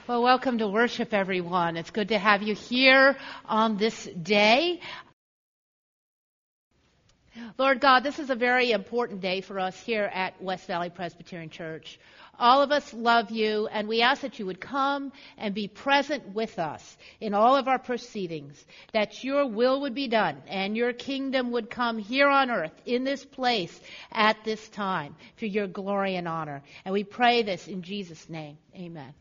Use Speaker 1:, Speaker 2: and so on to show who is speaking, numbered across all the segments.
Speaker 1: Well, welcome to worship, everyone. It's good to have you here on this day. Lord God, this is a very important day for us here at West Valley Presbyterian Church. All of us love you, and we ask that you would come and be present with us in all of our proceedings, that your will would be done and your kingdom would come here on earth, in this place, at this time, for your glory and honor. And we pray this in Jesus' name. Amen.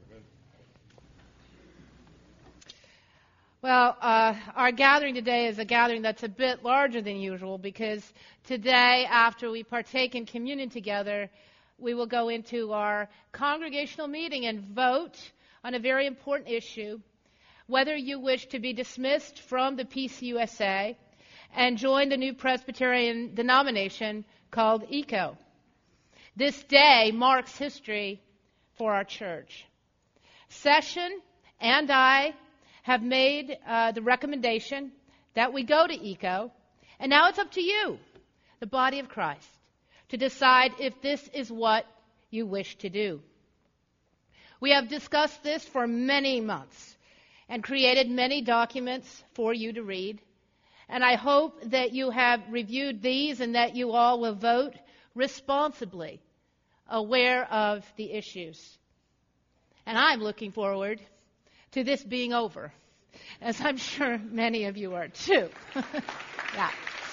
Speaker 1: Well, our gathering today is a gathering that's a bit larger than usual because today, after we partake in communion together, we will go into our congregational meeting and vote on a very important issue, whether you wish to be dismissed from the PCUSA and join the new Presbyterian denomination called ECO. This day marks history for our church. Session and I have made the recommendation that we go to ECO, and now it's up to you, the body of Christ, to decide if this is what you wish to do. We have discussed this for many months and created many documents for you to read, and I hope that you have reviewed these and that you all will vote responsibly, aware of the issues. And I'm looking forward to this being over, as I'm sure many of you are too. Yeah.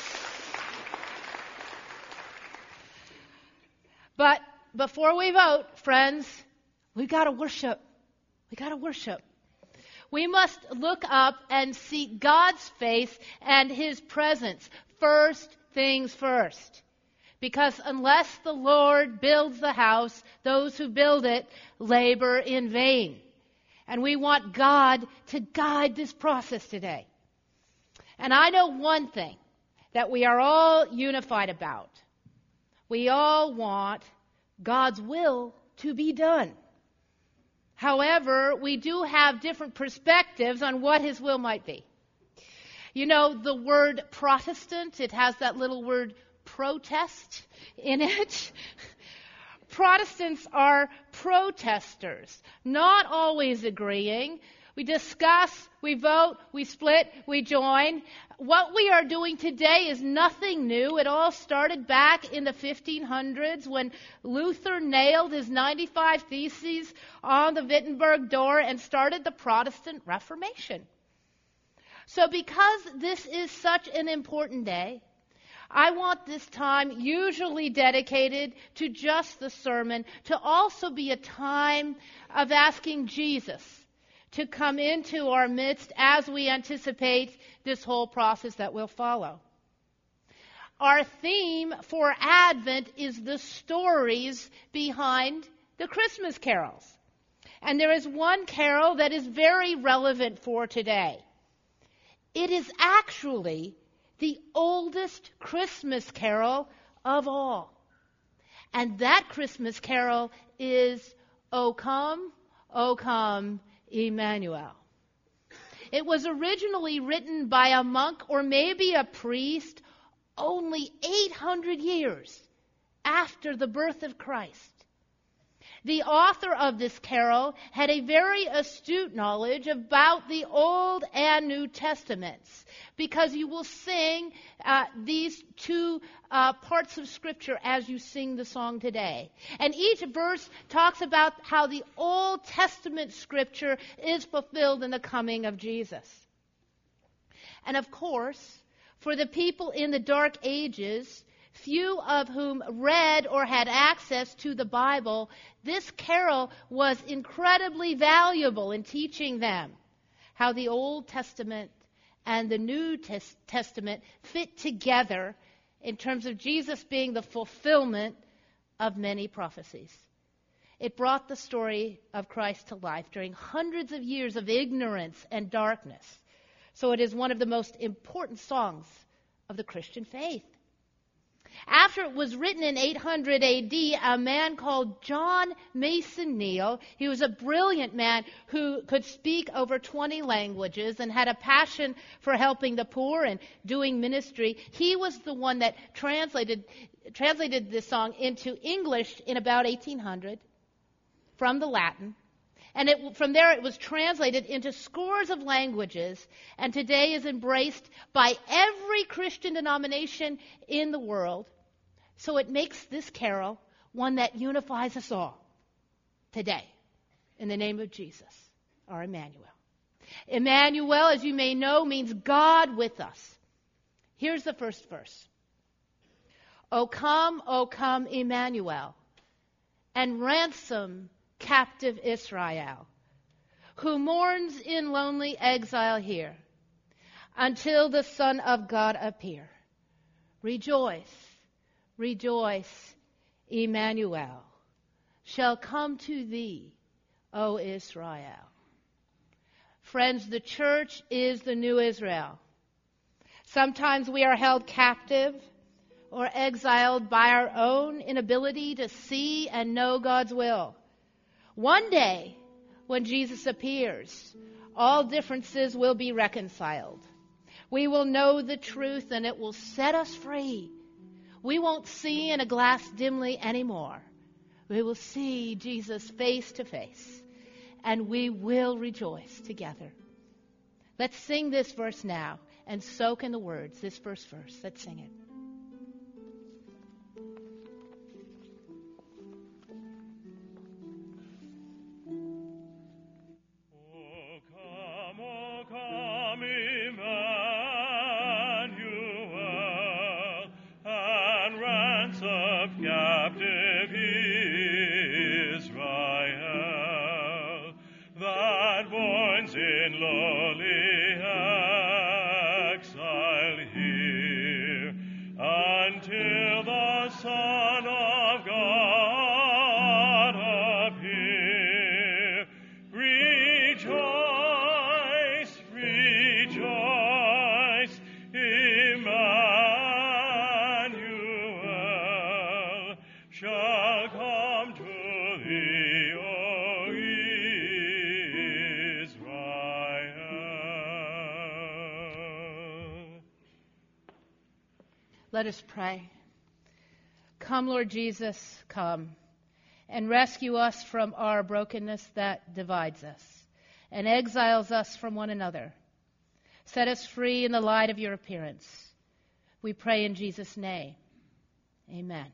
Speaker 1: But before we vote, friends, we've got to worship. We've got to worship. We must look up and seek God's face and His presence. First things first. Because unless the Lord builds the house, those who build it labor in vain. And we want God to guide this process today. And I know one thing that we are all unified about. We all want God's will to be done. However, we do have different perspectives on what His will might be. You know, the word Protestant, it has that little word protest in it. Protestants are protesters, not always agreeing. We discuss, we vote, we split, we join. What we are doing today is nothing new. It all started back in the 1500s when Luther nailed his 95 Theses on the Wittenberg door and started the Protestant Reformation. So because this is such an important day, I want this time, usually dedicated to just the sermon, to also be a time of asking Jesus to come into our midst as we anticipate this whole process that will follow. Our theme for Advent is the stories behind the Christmas carols. And there is one carol that is very relevant for today. It is actually the oldest Christmas carol of all. And that Christmas carol is O Come, Emmanuel. It was originally written by a monk or maybe a priest only 800 years after the birth of Christ. The author of this carol had a very astute knowledge about the Old and New Testaments, because you will sing these two parts of Scripture as you sing the song today. And each verse talks about how the Old Testament Scripture is fulfilled in the coming of Jesus. And of course, for the people in the Dark Ages, few of whom read or had access to the Bible, this carol was incredibly valuable in teaching them how the Old Testament and the New Testament fit together in terms of Jesus being the fulfillment of many prophecies. It brought the story of Christ to life during hundreds of years of ignorance and darkness. So it is one of the most important songs of the Christian faith. After it was written in 800 A.D., a man called John Mason Neale, he was a brilliant man who could speak over 20 languages and had a passion for helping the poor and doing ministry. He was the one that translated this song into English in about 1800 from the Latin. And from there it was translated into scores of languages, and today is embraced by every Christian denomination in the world. So it makes this carol one that unifies us all today, in the name of Jesus, our Emmanuel. Emmanuel, as you may know, means God with us. Here's the first verse. O come, Emmanuel, and ransom captive Israel, who mourns in lonely exile here, until the Son of God appear. Rejoice, rejoice, Emmanuel shall come to thee, O Israel. Friends, the church is the new Israel. Sometimes we are held captive or exiled by our own inability to see and know God's will. One day, when Jesus appears, all differences will be reconciled. We will know the truth and it will set us free. We won't see in a glass dimly anymore. We will see Jesus face to face, and we will rejoice together. Let's sing this verse now and soak in the words, this first verse. Let's sing it.
Speaker 2: O come, Emmanuel, and ransom captive Israel, that mourns in lowly exile here, until the Son of God appear. Rejoice, rejoice, Emmanuel shall come to thee, O Israel.
Speaker 1: Let us pray. Come, Lord Jesus, come, and rescue us from our brokenness that divides us and exiles us from one another. Set us free in the light of your appearance. We pray in Jesus' name. Amen.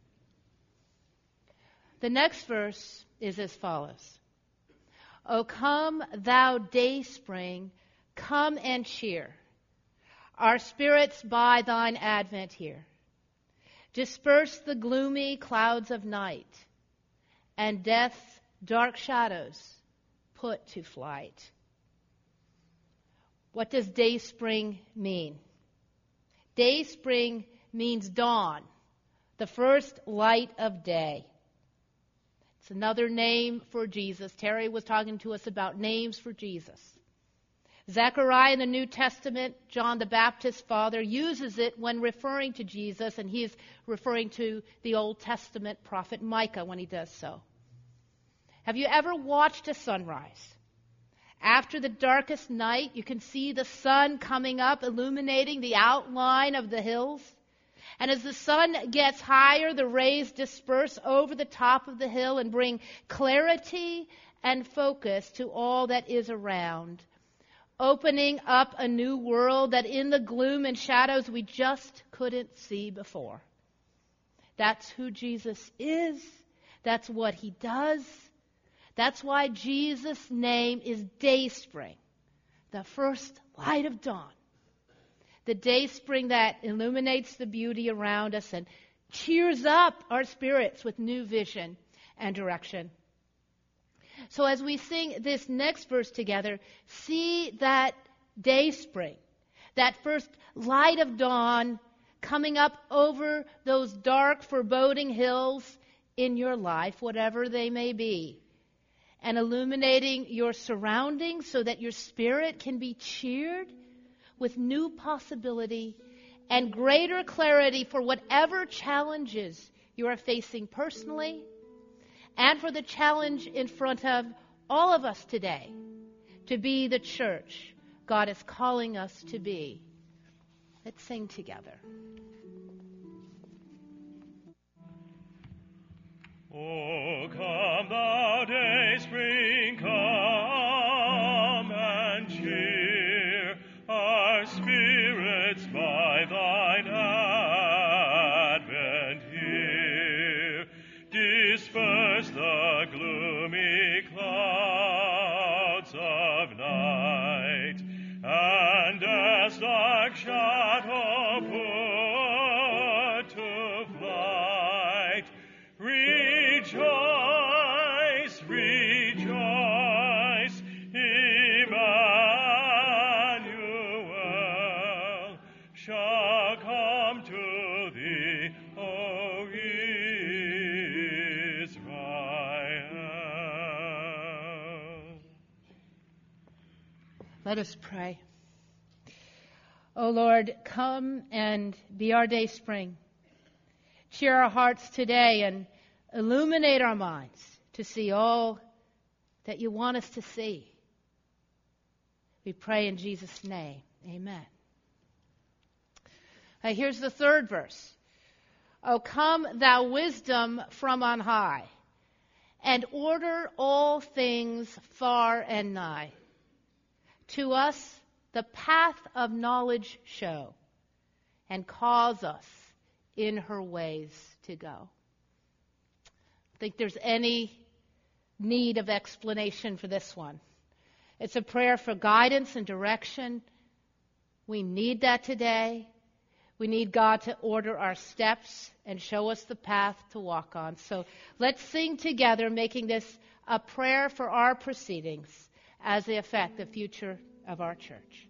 Speaker 1: The next verse is as follows. O come, thou dayspring, come and cheer our spirits by thine advent here. Disperse the gloomy clouds of night, and death's dark shadows put to flight. What does dayspring mean? Dayspring means dawn, the first light of day. It's another name for Jesus. Terry was talking to us about names for Jesus. Zechariah in the New Testament, John the Baptist's father, uses it when referring to Jesus, and he's referring to the Old Testament prophet Micah when he does so. Have you ever watched a sunrise? After the darkest night, you can see the sun coming up, illuminating the outline of the hills. And as the sun gets higher, the rays disperse over the top of the hill and bring clarity and focus to all that is around, opening up a new world that in the gloom and shadows we just couldn't see before. That's who Jesus is. That's what he does. That's why Jesus' name is Dayspring, the first light of dawn. The dayspring that illuminates the beauty around us and cheers up our spirits with new vision and direction. So as we sing this next verse together, see that dayspring, that first light of dawn coming up over those dark, foreboding hills in your life, whatever they may be, and illuminating your surroundings so that your spirit can be cheered with new possibility and greater clarity for whatever challenges you are facing personally and for the challenge in front of all of us today to be the church God is calling us to be. Let's sing together.
Speaker 2: O come thou dayspring, come.
Speaker 1: Let us pray. O Lord, come and be our day spring. Cheer our hearts today and illuminate our minds to see all that you want us to see. We pray in Jesus' name. Amen. Here's the third verse. O come, thou wisdom from on high, and order all things far and nigh. To us the path of knowledge show, and cause us in her ways to go. I think there's any need of explanation for this one. It's a prayer for guidance and direction. We need that today. We need God to order our steps and show us the path to walk on. So let's sing together, making this a prayer for our proceedings as they affect the future of our church.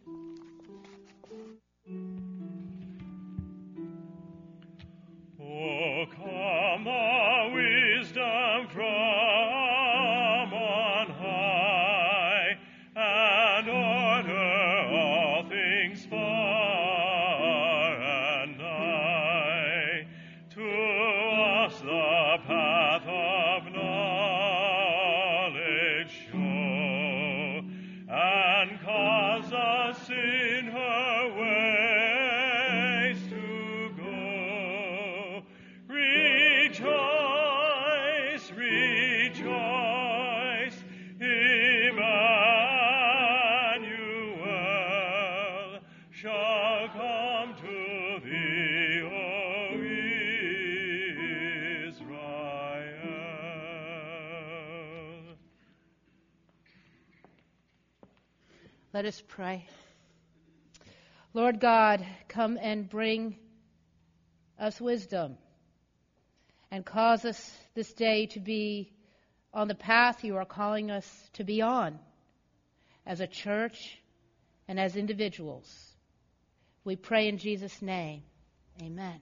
Speaker 2: O come, the wisdom from on high, and order all things far and nigh. To us the path of knowledge show, and cause us in her ways to go. Rejoice, rejoice, Emmanuel shall come to thee, O Israel.
Speaker 1: Let us pray. Lord God, come and bring us wisdom and cause us this day to be on the path you are calling us to be on as a church and as individuals. We pray in Jesus' name. Amen.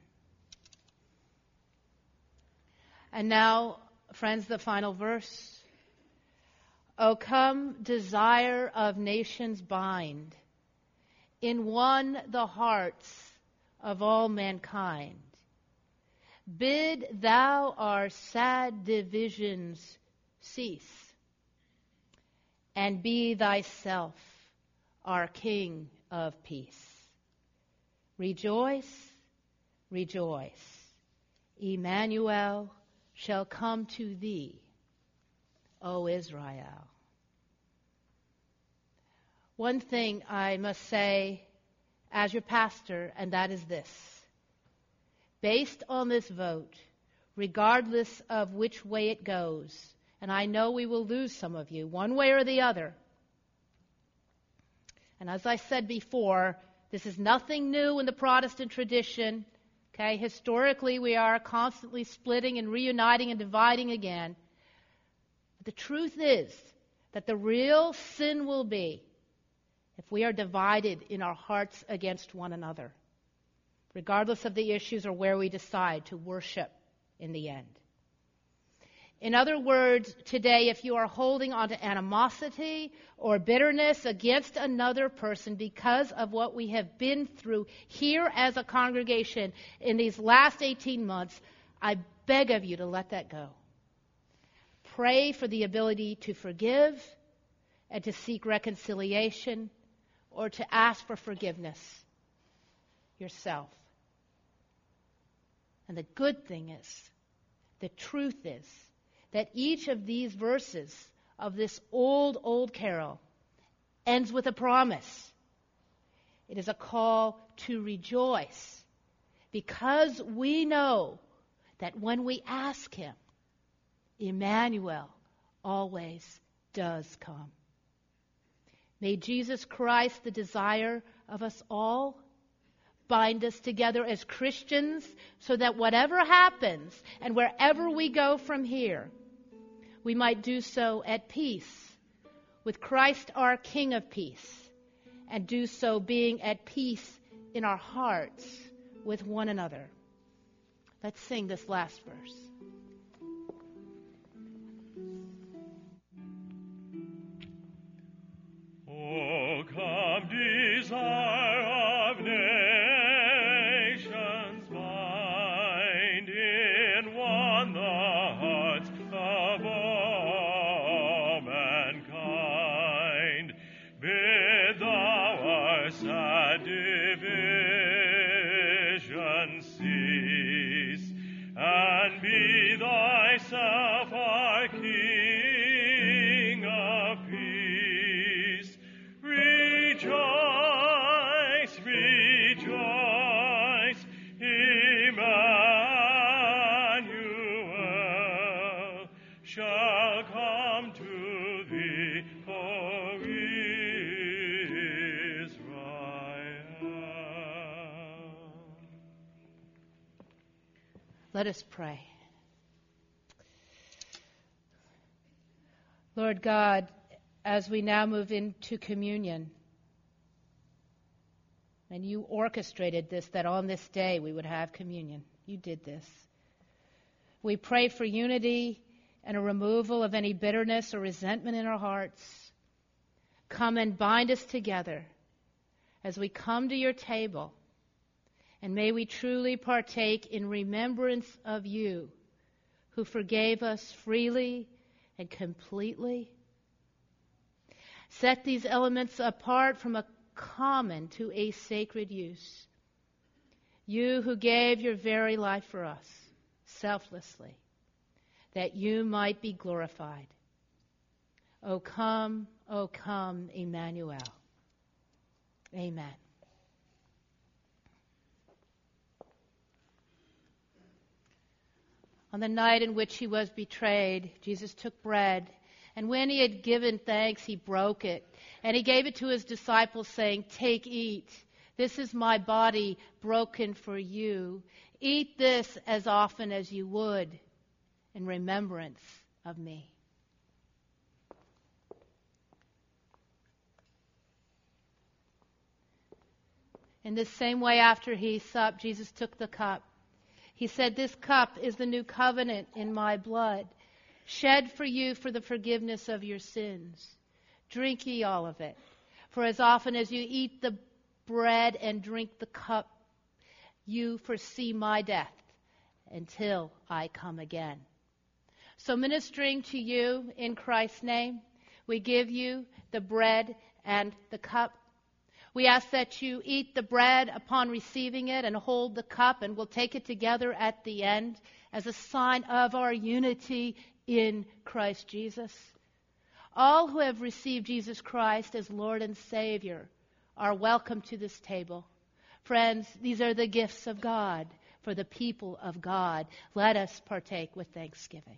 Speaker 1: And now, friends, the final verse. O come, desire of nations bind, in one the hearts of all mankind. Bid thou our sad divisions cease, and be thyself our King of peace. Rejoice, rejoice. Emmanuel shall come to thee, O Israel. One thing I must say as your pastor, and that is this. Based on this vote, regardless of which way it goes, and I know we will lose some of you, one way or the other. And as I said before, this is nothing new in the Protestant tradition. Okay, historically we are constantly splitting and reuniting and dividing again. But the truth is that the real sin will be if we are divided in our hearts against one another, regardless of the issues or where we decide to worship in the end. In other words, today, if you are holding on to animosity or bitterness against another person because of what we have been through here as a congregation in these last 18 months, I beg of you to let that go. Pray for the ability to forgive and to seek reconciliation or to ask for forgiveness yourself. And the good thing is, the truth is, that each of these verses of this old carol ends with a promise. It is a call to rejoice because we know that when we ask Him, Emmanuel always does come. May Jesus Christ, the desire of us all, bind us together as Christians so that whatever happens and wherever we go from here, we might do so at peace with Christ our King of peace, and do so being at peace in our hearts with one another. Let's sing this last verse.
Speaker 2: O come. sad division cease, and be thyself our King of peace. Rejoice, rejoice, Emmanuel shall come to thee, O Israel.
Speaker 1: Let us pray. Lord God, as we now move into communion, and you orchestrated this, that on this day we would have communion. You did this. We pray for unity and a removal of any bitterness or resentment in our hearts. Come and bind us together as we come to your table, and may we truly partake in remembrance of you, who forgave us freely and completely. Set these elements apart from a common to a sacred use. You who gave your very life for us, selflessly, that you might be glorified. O come, Emmanuel. Amen. On the night in which he was betrayed, Jesus took bread, and when he had given thanks, he broke it, and he gave it to his disciples, saying, "Take, eat. This is my body broken for you. Eat this as often as you would in remembrance of me." In the same way, after he supped, Jesus took the cup. He said, "This cup is the new covenant in my blood, shed for you for the forgiveness of your sins. Drink ye all of it. For as often as you eat the bread and drink the cup, you foresee my death until I come again." So ministering to you in Christ's name, we give you the bread and the cup. We ask that you eat the bread upon receiving it and hold the cup, and we'll take it together at the end as a sign of our unity in Christ Jesus. All who have received Jesus Christ as Lord and Savior are welcome to this table. Friends, these are the gifts of God for the people of God. Let us partake with thanksgiving.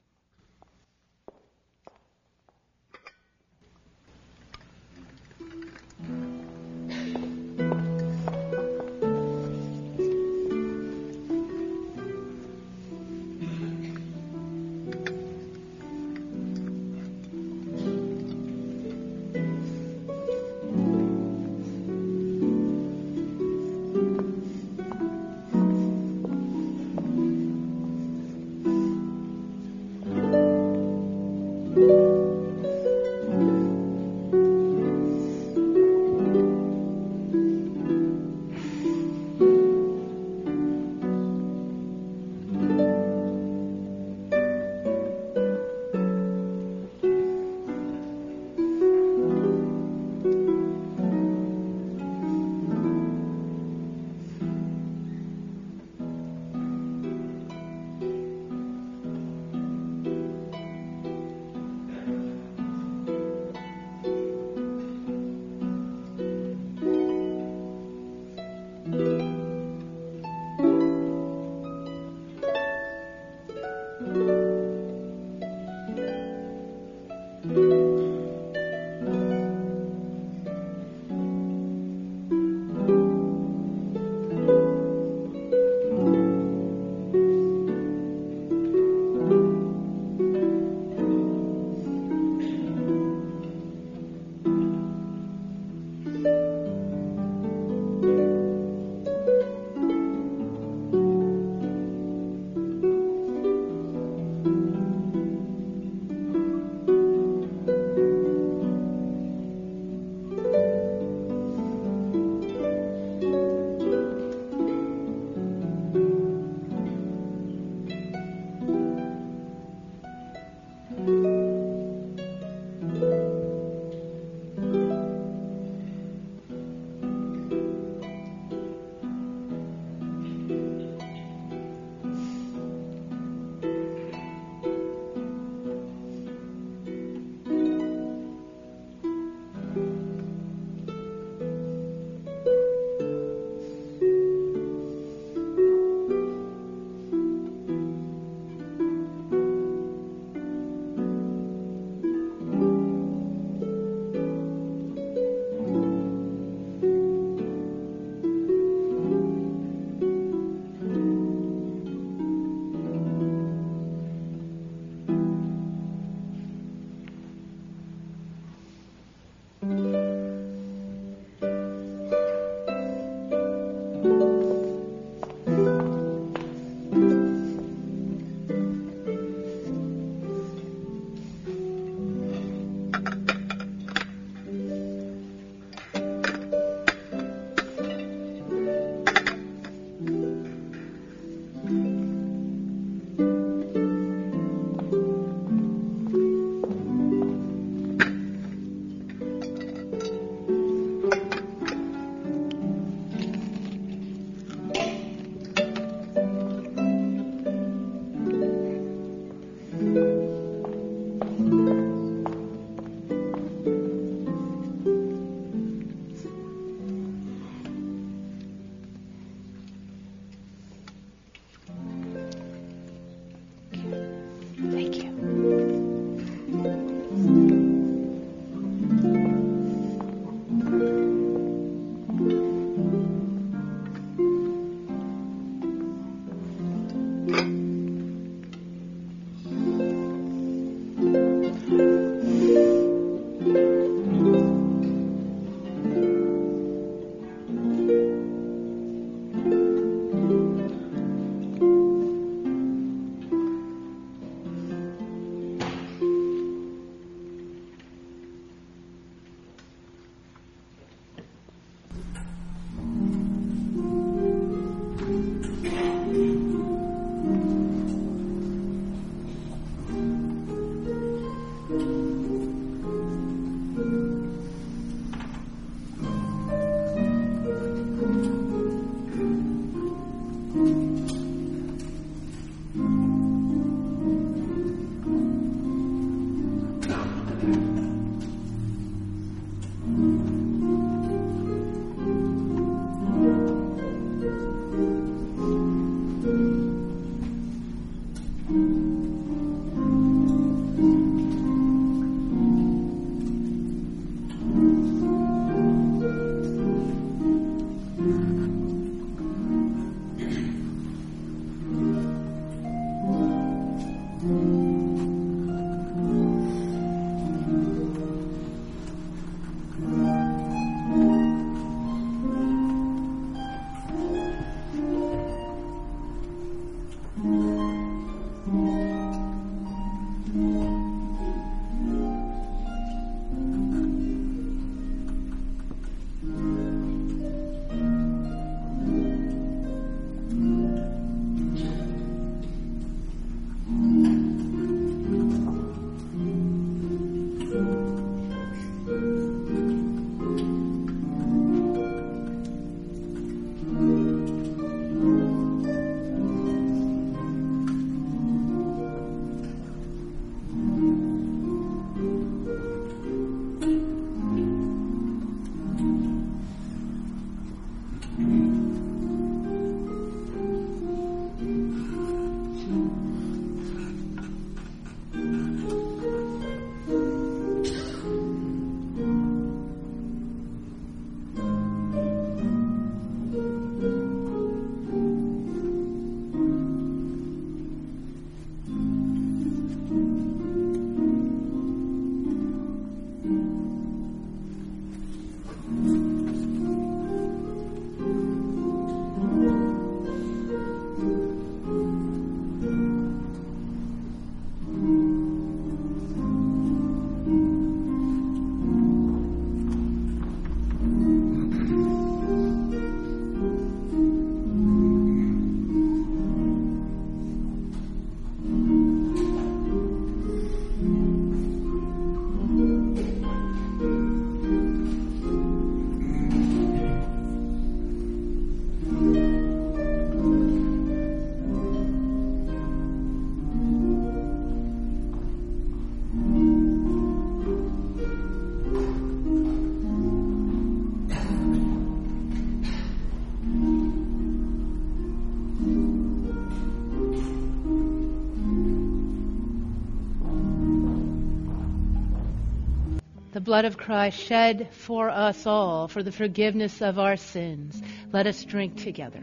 Speaker 1: The blood of Christ shed for us all for the forgiveness of our sins. Let us drink together.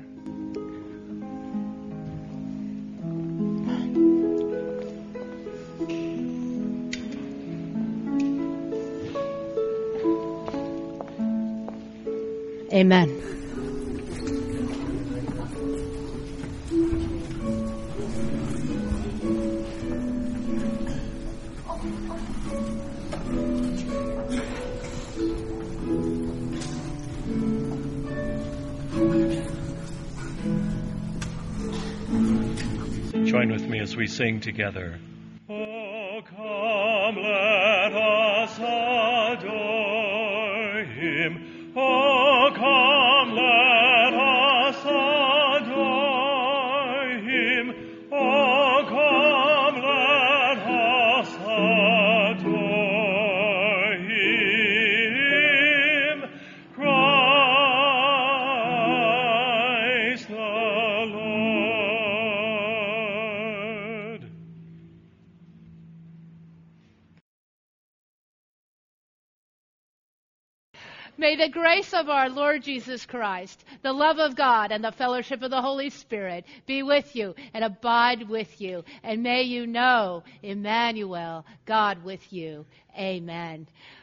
Speaker 1: Amen.
Speaker 2: Join with me as we sing together. Oh, come, let us adore him. Oh, come, let us adore him. Oh, come, let us adore him. Christ the Lord.
Speaker 1: May the grace of our Lord Jesus Christ, the love of God, and the fellowship of the Holy Spirit be with you and abide with you. And may you know, Emmanuel, God with you. Amen.